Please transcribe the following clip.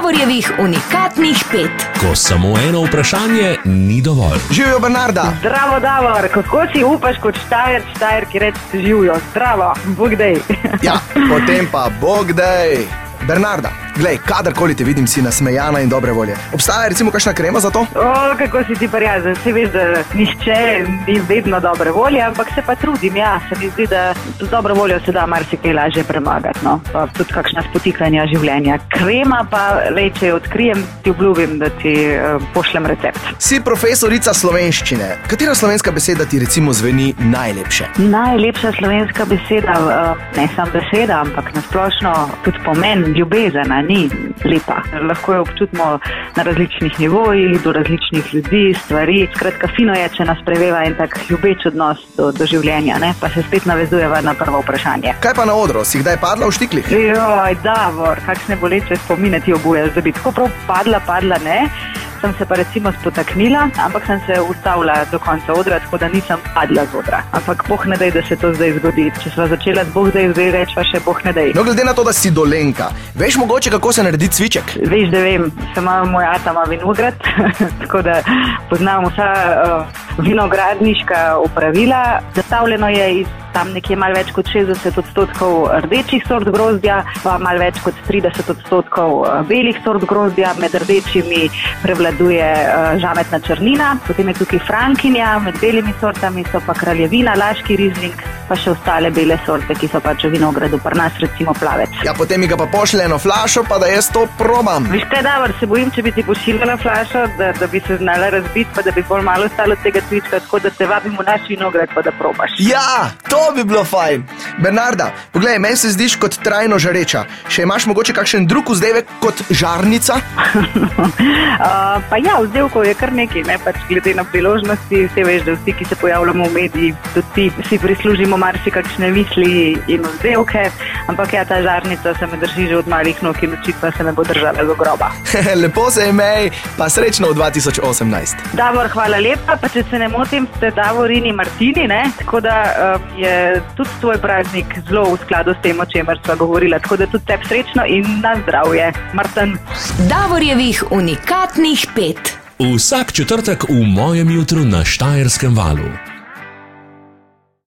Davorjevih unikatnih 5. Ko samo eno vprašanje ni dovolj. Živijo, Bernarda! Zdravo, Davor, kako si upaš kot Štajer, ki reče živijo? Zdravo, Bog dej. Ja, potem pa Bog dej. Bernarda, glej, kadarkoli te vidim, si nasmejana in dobre volje. Obstaja recimo kakšna krema za to? O, kako si ti prijazen, se veš, da nihče ni vedno dobre volje, ampak se pa trudim, ja, se mi zdi, da z dobro voljo se da marsikaj lažje premagati, no, pa tudi kakšna spotikanja življenja. Krema pa, lej, če jo odkrijem, ti obljubim, da ti pošljem recept. Si profesorica slovenščine. Katera slovenska beseda ti recimo zveni najlepše? Najlepša slovenska beseda, ne samo beseda, ampak nasplošno tudi pomen, ljubezen, ni lepa. Lahko jo občutimo na različnih nivojih, do različnih ljudi, stvari. Skratka, fino je, če nas preveva en tak ljubeč odnos do življenja, ne? Pa se spet navezujeva na prvo vprašanje. Kaj pa na odru? Si kdaj padla v štiklih? Joj, Davor, kakšne boleče spomine ti obujaš, da bi tako prav padla, ne? Sem se pa recimo spotaknila, ampak sem se ustavila do konca odra, tako da nisem padla z odra. Ampak Bog ne dej, da se to zdaj zgodi. Če sva začela z Bog dej, zdaj rečva še Bog ne dej. No, glede na to, da si Dolenjka, veš mogoče, kako se naredi cviček? Veš, da vem, moj ata ima vinograd, tako da poznam vsa vinogradniška opravila. Zastavljeno je iz tam nekje malo več kot 60% rdečih sort grozdja, pa malo več kot 30% belih sort grozdja, med rdečimi prevladuje žametna črnina, potem je tukaj frankinja, med belimi sortami so pa kraljevina, laški rizling, pa še ostale bele sorte, ki so pač v vinogradu, pri nas recimo plavec. Ja, potem mi ga pa pošlje eno flašo, pa da jaz to probam. Veš kaj, Davor, se bojim, če bi ti pošiljala flašo, da bi se znala razbiti, pa da bi bolj malo ostalo tega cvička, tako da te vabim v naš vinograd, pa da probaš. Ja, to bi bilo fajn. Bernarda, poglej, meni se zdiš kot trajno žareča. Še imaš mogoče kakšen drug vzdevek kot žarnica? Pa ja, vzdevkov je kar nekaj, ne, pač glede na priložnosti, vse veš, da vsi, ki se pojavljamo v mediji, tudi si prislužimo marsikakšne misli in vzdevke, ampak ja, ta žarnica se me drži že od malih nog in očitno se me bo držala do groba. Lepo se imej, pa srečno v 2018. Davor, hvala lepa, pa če se ne motim, ste Davor in Martini, ne, tako da je tudi tvoj praznik zelo v skladu s tem, o čemer sva govorila, tako da tudi tebi srečno in na zdravje, Martin. Davorjevih unikatnih 5. Vsak četrtek v mojem jutru na Štajerskem valu.